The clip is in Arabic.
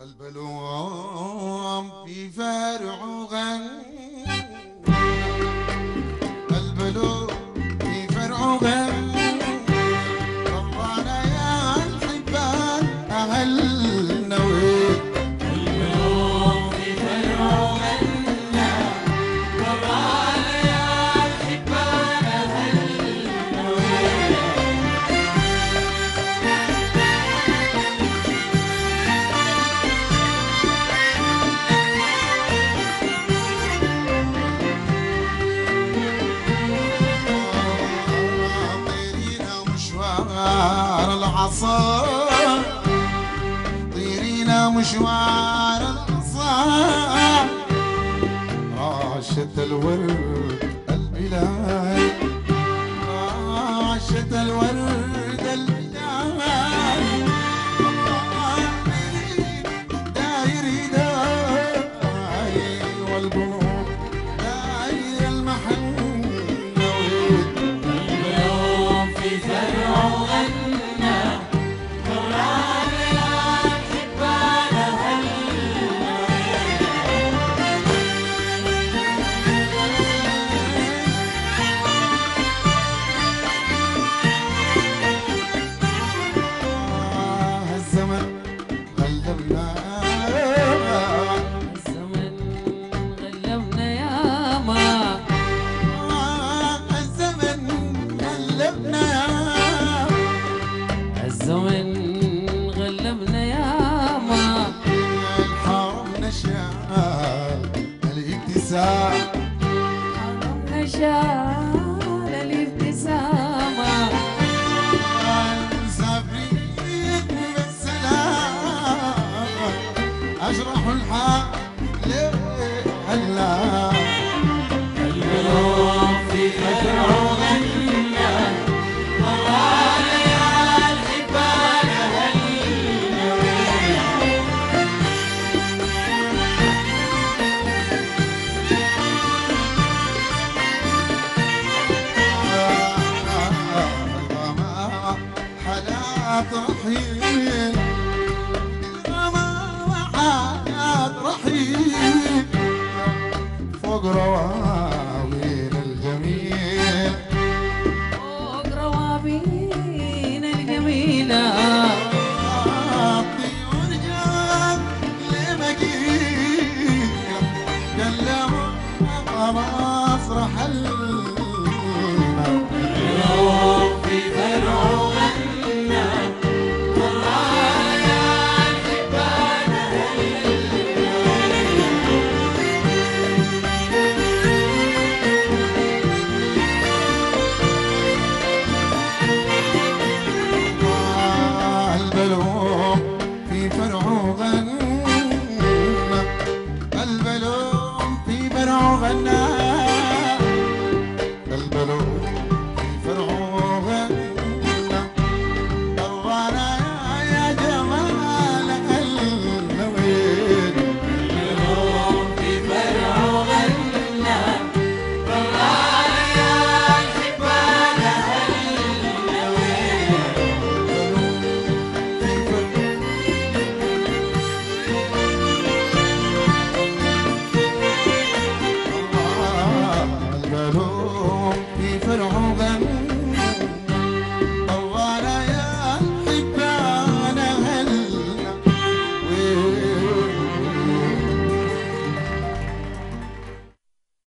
البلوم في فرع غني، البلوم في فرع غني، طلعنا يا الحبان أهلنا وين. البلوم في فرع غنى، طلعنا يا الحبان أهلنا وين. العصا طيرينا مشوار العصا، راشة الورد البلاد، راشة الورد البلاد، دايري دايري والقلوب داير المحن. البلوم في فرع غنى، الزمن غلبنا ياما، حرمنا شال الابتسام، حرمنا شال الابتسامة، المسافرين بالسلام، أجرحوا الحال هلا. البلوم في فرع غنى، طلعنا يا الحبان أهلنا وين. حالات رحيل، حالات رحيل فوق رواوين الجميل، فوق روابين الجميلة، الطيور جاب لمجيل، كلموا خلاص رحلنا. البلوم في فرع غنى، طلعنا يا الحبان أهلنا